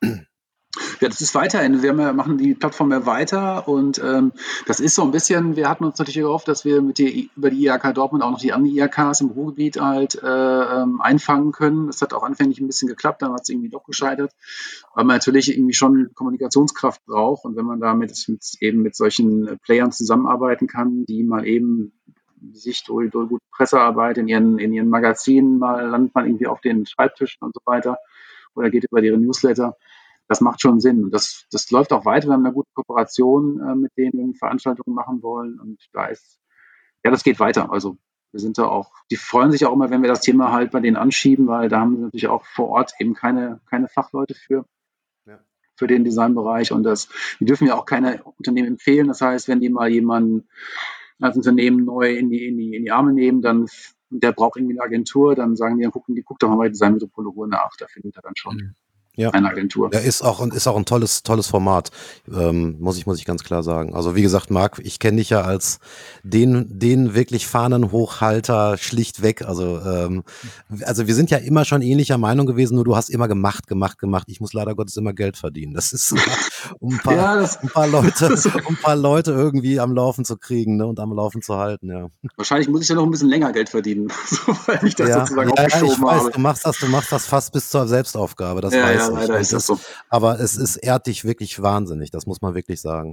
D: Ja, das ist weiterhin. Wir machen die Plattform ja weiter und ähm, das ist so ein bisschen, wir hatten uns natürlich gehofft, dass wir mit die, über die I H K Dortmund auch noch die anderen I H Ks im Ruhrgebiet halt äh, ähm, einfangen können. Das hat auch anfänglich ein bisschen geklappt, dann hat es irgendwie doch gescheitert, weil man natürlich irgendwie schon Kommunikationskraft braucht und wenn man da mit, mit, eben mit solchen Playern zusammenarbeiten kann, die mal eben sich durch, durch gute Pressearbeit in ihren, in ihren Magazinen mal landet man irgendwie auf den Schreibtischen und so weiter oder geht über ihre Newsletter. Das macht schon Sinn. Und das, das läuft auch weiter. Wir haben eine gute Kooperation äh, mit denen, wenn wir Veranstaltungen machen wollen. Und da ist, ja, das geht weiter. Also wir sind da auch, die freuen sich auch immer, wenn wir das Thema halt bei denen anschieben, weil da haben wir natürlich auch vor Ort eben keine, keine Fachleute für, ja. für den Designbereich. Und das, die dürfen ja auch keine Unternehmen empfehlen. Das heißt, wenn die mal jemanden als Unternehmen neu in die, in die, in die Arme nehmen, dann, der braucht irgendwie eine Agentur, dann sagen die, dann gucken die, guckt doch mal bei Design Metropole Ruhr nach. Da findet er dann schon. Mhm.
A: Ja.
D: Eine Agentur.
A: Ja, ist auch, ist auch ein tolles, tolles Format, ähm, muss ich, muss ich ganz klar sagen. Also wie gesagt, Marc, ich kenne dich ja als den, den wirklich Fahnenhochhalter schlichtweg. Also, ähm, also wir sind ja immer schon ähnlicher Meinung gewesen, nur du hast immer gemacht, gemacht, gemacht. Ich muss leider Gottes immer Geld verdienen. Das ist, um ein paar, ja, das, um ein paar Leute, um ein paar Leute irgendwie am Laufen zu kriegen, ne, und am Laufen zu halten, ja.
D: Wahrscheinlich muss ich ja noch ein bisschen länger Geld verdienen, weil ich das
A: ja,
D: sozusagen
A: ja,
D: aufgeschoben
A: ich weiß,
D: habe.
A: Du machst das, du machst das fast bis zur Selbstaufgabe, das
D: ja,
A: weiß
D: ja,
A: ich.
D: Leider ist das so.
A: Aber es ist, ehrt dich wirklich wahnsinnig, das muss man wirklich sagen.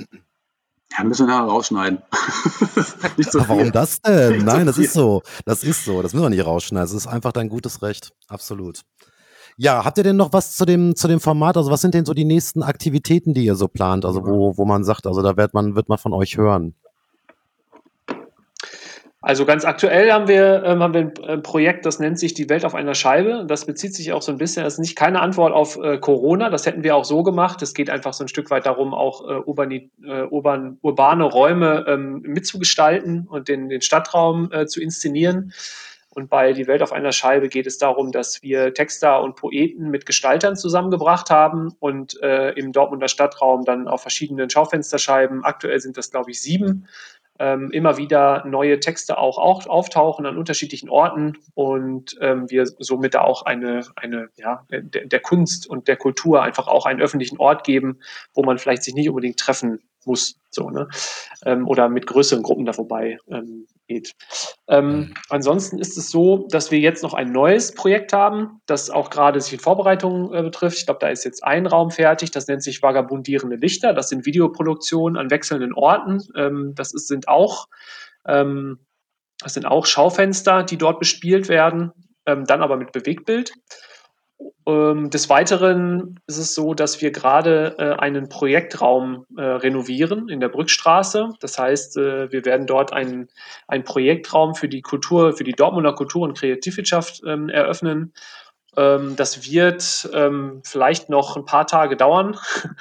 D: Ja, müssen wir nachher rausschneiden.
A: Nicht so viel. Warum das denn? Nicht Nein, so das ist so. Das ist so. Das müssen wir nicht rausschneiden. Das ist einfach dein gutes Recht. Absolut. Ja, habt ihr denn noch was zu dem, zu dem Format? Also was sind denn so die nächsten Aktivitäten, die ihr so plant? Also wo, wo man sagt, also da wird man, wird man von euch hören.
E: Also ganz aktuell haben wir, ähm, haben wir ein Projekt, das nennt sich Die Welt auf einer Scheibe. Das bezieht sich auch so ein bisschen, das ist nicht keine Antwort auf äh, Corona, das hätten wir auch so gemacht. Es geht einfach so ein Stück weit darum, auch äh, urbani, äh, urban, urbane Räume ähm, mitzugestalten und den, den Stadtraum äh, zu inszenieren. Und bei Die Welt auf einer Scheibe geht es darum, dass wir Texter und Poeten mit Gestaltern zusammengebracht haben und äh, im Dortmunder Stadtraum dann auf verschiedenen Schaufensterscheiben, aktuell sind das, glaube ich, sieben, Ähm, immer wieder neue Texte auch, auch auftauchen an unterschiedlichen Orten und ähm, wir somit da auch eine, eine ja, der, der Kunst und der Kultur einfach auch einen öffentlichen Ort geben, wo man vielleicht sich nicht unbedingt treffen muss, so, ne? Ähm, oder mit größeren Gruppen da vorbei ähm, geht. Ähm, ansonsten ist es so, dass wir jetzt noch ein neues Projekt haben, das auch gerade sich in Vorbereitung äh, betrifft. Ich glaube, da ist jetzt ein Raum fertig, das nennt sich Vagabundierende Lichter. Das sind Videoproduktionen an wechselnden Orten. Ähm, das ist, sind auch ähm, das sind auch Schaufenster, die dort bespielt werden, ähm, dann aber mit Bewegtbild. Ähm, des Weiteren ist es so, dass wir gerade äh, einen Projektraum äh, renovieren in der Brückstraße. Das heißt, äh, wir werden dort einen, einen Projektraum für die Kultur, für die Dortmunder Kultur- und Kreativwirtschaft ähm, eröffnen. Ähm, das wird ähm, vielleicht noch ein paar Tage dauern.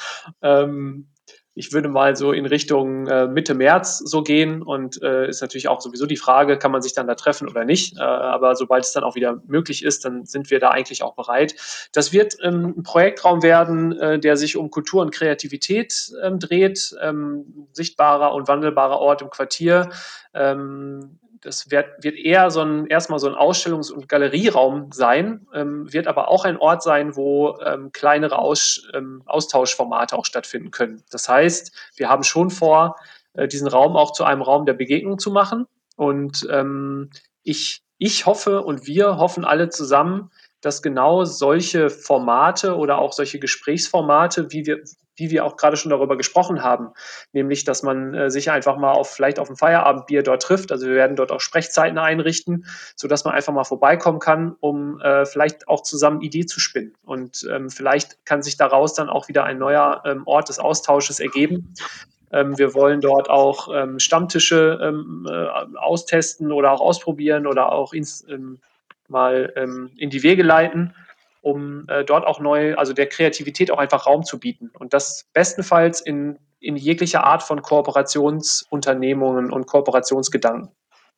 E: ähm, Ich würde mal so in Richtung äh, Mitte März so gehen und äh, ist natürlich auch sowieso die Frage, kann man sich dann da treffen oder nicht. Äh, aber sobald es dann auch wieder möglich ist, dann sind wir da eigentlich auch bereit. Das wird ähm, ein Projektraum werden, äh, der sich um Kultur und Kreativität ähm, dreht. Ähm, sichtbarer und wandelbarer Ort im Quartier. Ähm, Das wird, wird eher so ein, erstmal so ein Ausstellungs- und Galerieraum sein, ähm, wird aber auch ein Ort sein, wo ähm, kleinere Aus, ähm, Austauschformate auch stattfinden können. Das heißt, wir haben schon vor, äh, diesen Raum auch zu einem Raum der Begegnung zu machen. Und ähm, ich, ich hoffe und wir hoffen alle zusammen, dass genau solche Formate oder auch solche Gesprächsformate, wie wir, wie wir auch gerade schon darüber gesprochen haben, nämlich, dass man äh, sich einfach mal auf vielleicht auf ein Feierabendbier dort trifft. Also wir werden dort auch Sprechzeiten einrichten, sodass man einfach mal vorbeikommen kann, um äh, vielleicht auch zusammen Idee zu spinnen. Und ähm, vielleicht kann sich daraus dann auch wieder ein neuer ähm, Ort des Austausches ergeben. Ähm, wir wollen dort auch ähm, Stammtische ähm, äh, austesten oder auch ausprobieren oder auch ins, ähm, mal ähm, in die Wege leiten, um äh, dort auch neu, also der Kreativität auch einfach Raum zu bieten. Und das bestenfalls in, in jeglicher Art von Kooperationsunternehmungen und Kooperationsgedanken.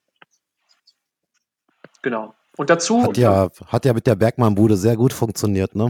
E: Genau. Und dazu.
A: Hat ja, hat ja mit der Bergmann-Bude sehr gut funktioniert, ne?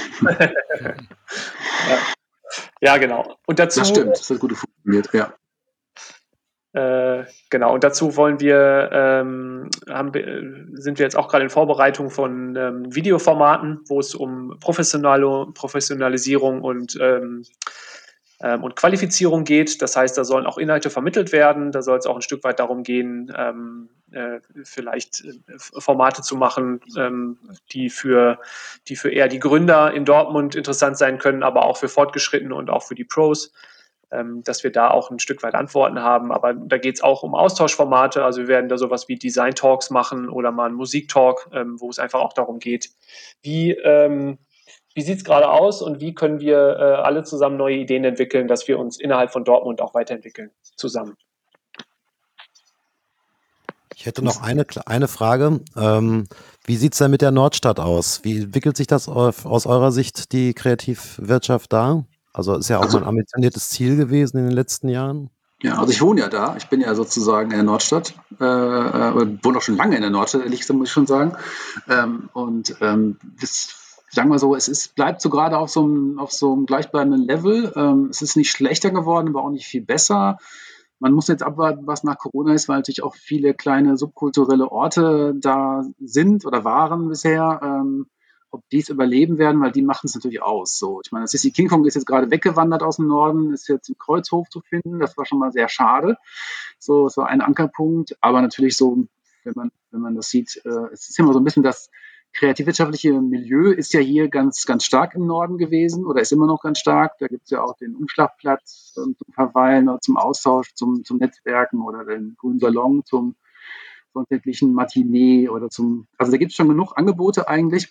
E: ja. ja, genau. Und dazu.
D: Das stimmt, das hat gut funktioniert, ja.
E: Äh, genau, und dazu wollen wir, ähm, haben, sind wir jetzt auch gerade in Vorbereitung von ähm, Videoformaten, wo es um professionelle Professionalisierung und, ähm, ähm, und Qualifizierung geht. Das heißt, da sollen auch Inhalte vermittelt werden, da soll es auch ein Stück weit darum gehen, ähm, äh, vielleicht äh, Formate zu machen, ähm, die für, die für eher die Gründer in Dortmund interessant sein können, aber auch für Fortgeschrittene und auch für die Pros. Dass wir da auch ein Stück weit Antworten haben. Aber da geht es auch um Austauschformate. Also wir werden da sowas wie Design-Talks machen oder mal einen Musik-Talk, ähm, wo es einfach auch darum geht, wie, ähm, wie sieht es gerade aus und wie können wir äh, alle zusammen neue Ideen entwickeln, dass wir uns innerhalb von Dortmund auch weiterentwickeln, zusammen.
A: Ich hätte noch eine, eine Frage. Ähm, wie sieht es denn mit der Nordstadt aus? Wie entwickelt sich das auf, aus eurer Sicht, die Kreativwirtschaft da? Also ist ja auch also, mal ein ambitioniertes Ziel gewesen in den letzten Jahren.
D: Ja, also ich wohne ja da. Ich bin ja sozusagen in der Nordstadt. Äh, wohne auch schon lange in der Nordstadt, ehrlich gesagt, muss ich schon sagen. Ähm, und ähm, das, sagen wir so, es ist, bleibt so gerade auf so einem, auf so einem gleichbleibenden Level. Ähm, es ist nicht schlechter geworden, aber auch nicht viel besser. Man muss jetzt abwarten, was nach Corona ist, weil natürlich auch viele kleine subkulturelle Orte da sind oder waren bisher. Ähm, ob die es überleben werden, weil die machen es natürlich aus. So, ich meine, das ist die King Kong ist jetzt gerade weggewandert aus dem Norden, ist jetzt im Kreuzhof zu finden. Das war schon mal sehr schade. So, so ein Ankerpunkt. Aber natürlich so, wenn man, wenn man das sieht, äh, es ist immer so ein bisschen das kreativwirtschaftliche Milieu ist ja hier ganz, ganz stark im Norden gewesen oder ist immer noch ganz stark. Da gibt es ja auch den Umschlagplatz ähm, zum Verweilen oder zum Austausch, zum, zum Netzwerken oder den Grünen Salon zum sonntäglichen Matinee oder zum, also da gibt es schon genug Angebote eigentlich.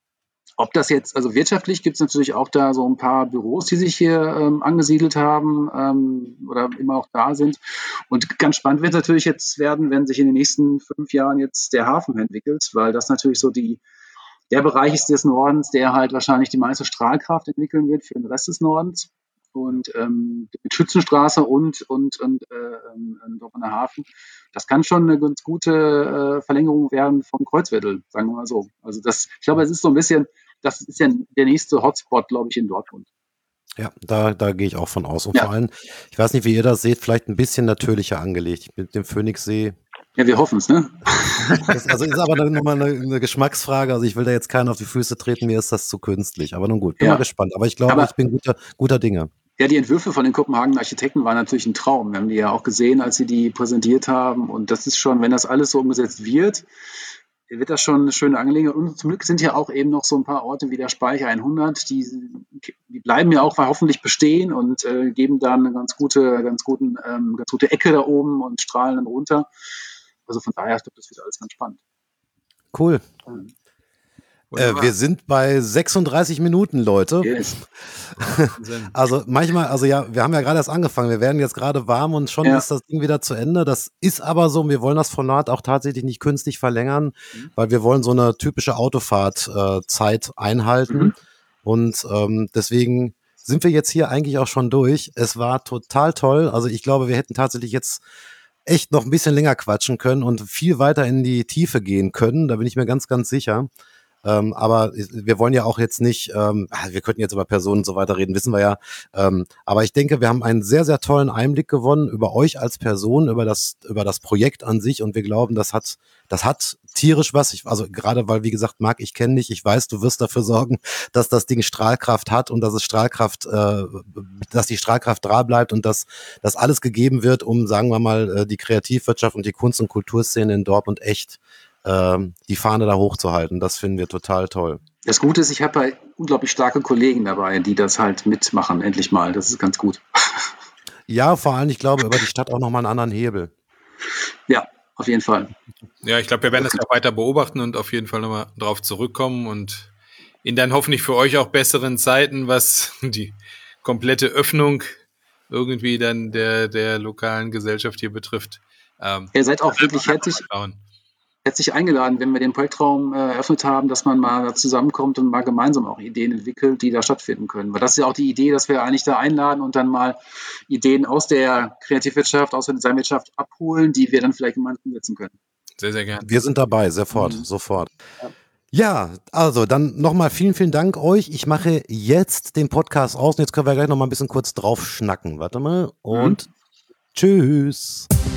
D: Ob das jetzt, also wirtschaftlich gibt es natürlich auch da so ein paar Büros, die sich hier ähm, angesiedelt haben ähm, oder immer auch da sind. Und ganz spannend wird natürlich jetzt werden, wenn sich in den nächsten fünf Jahren jetzt der Hafen entwickelt, weil das natürlich so die, der Bereich ist des Nordens, der halt wahrscheinlich die meiste Strahlkraft entwickeln wird für den Rest des Nordens. Und ähm, mit Schützenstraße und, und, und äh, ähm, Dortmunder Hafen, das kann schon eine ganz gute äh, Verlängerung werden vom Kreuzviertel, sagen wir mal so. Also das, ich glaube, es ist so ein bisschen, das ist ja der nächste Hotspot, glaube ich, in Dortmund.
A: Ja, da, da gehe ich auch von aus. Und
D: ja.
A: vor allem, ich weiß nicht, wie ihr das seht, vielleicht ein bisschen natürlicher angelegt. Mit dem Phoenixsee.
D: Ja, wir hoffen es, ne?
A: Das, also ist aber nochmal eine, eine Geschmacksfrage. Also ich will da jetzt keinen auf die Füße treten, mir ist das zu künstlich. Aber nun gut, bin
D: ja.
A: mal gespannt. Aber ich glaube, aber ich bin guter, guter Dinge.
D: Ja, die Entwürfe von den Kopenhagener Architekten waren natürlich ein Traum. Wir haben die ja auch gesehen, als sie die präsentiert haben. Und das ist schon, wenn das alles so umgesetzt wird, wird das schon eine schöne Angelegenheit. Und zum Glück sind ja auch eben noch so ein paar Orte wie der Speicher hundert, die, die bleiben ja auch hoffentlich bestehen und äh, geben dann eine ganz gute, ganz guten, ähm, ganz gute Ecke da oben und strahlen dann runter. Also von daher, ich glaube, das wird alles ganz spannend.
A: Cool. Mhm. Äh, wir sind bei sechsunddreißig Minuten, Leute.
D: Yes.
A: Also manchmal, also ja, wir haben ja gerade erst angefangen, wir werden jetzt gerade warm und schon ja. ist das Ding wieder zu Ende. Das ist aber so, wir wollen das Format auch tatsächlich nicht künstlich verlängern, mhm. weil wir wollen so eine typische Autofahrt-Zeit äh, einhalten. Mhm. Und ähm, deswegen sind wir jetzt hier eigentlich auch schon durch. Es war total toll. Also ich glaube, wir hätten tatsächlich jetzt echt noch ein bisschen länger quatschen können und viel weiter in die Tiefe gehen können. Da bin ich mir ganz, ganz sicher. Ähm, aber wir wollen ja auch jetzt nicht, ähm, wir könnten jetzt über Personen und so weiter reden, wissen wir ja. Ähm, aber ich denke, wir haben einen sehr, sehr tollen Einblick gewonnen über euch als Person, über das, über das Projekt an sich. Und wir glauben, das hat, das hat tierisch was. Ich, also gerade weil, wie gesagt, Marc, ich kenne dich, ich weiß, du wirst dafür sorgen, dass das Ding Strahlkraft hat und dass es Strahlkraft, äh, dass die Strahlkraft da bleibt und dass, dass alles gegeben wird, um, sagen wir mal, die Kreativwirtschaft und die Kunst- und Kulturszene in Dortmund echt die Fahne da hochzuhalten. Das finden wir total toll.
D: Das Gute ist, ich habe halt unglaublich starke Kollegen dabei, die das halt mitmachen, endlich mal. Das ist ganz gut.
A: Ja, vor allem, ich glaube, über die Stadt auch nochmal einen anderen Hebel.
D: Ja, auf jeden Fall.
B: Ja, ich glaube, wir werden das ja weiter beobachten und auf jeden Fall nochmal drauf zurückkommen und in dann hoffentlich für euch auch besseren Zeiten, was die komplette Öffnung irgendwie dann der, der lokalen Gesellschaft hier betrifft.
D: Ähm, Ihr seid auch wirklich herzlich... herzlich eingeladen, wenn wir den Projektraum äh, eröffnet haben, dass man mal da zusammenkommt und mal gemeinsam auch Ideen entwickelt, die da stattfinden können. Weil das ist ja auch die Idee, dass wir eigentlich da einladen und dann mal Ideen aus der Kreativwirtschaft, aus der Designwirtschaft abholen, die wir dann vielleicht gemeinsam umsetzen können.
B: Sehr, sehr gerne.
A: Wir sind dabei, sofort,
D: Mhm.
A: sofort.
E: Ja.
A: Ja, also dann nochmal vielen, vielen Dank euch. Ich mache jetzt den Podcast aus und jetzt können wir gleich nochmal ein bisschen kurz drauf schnacken. Warte mal und tschüss.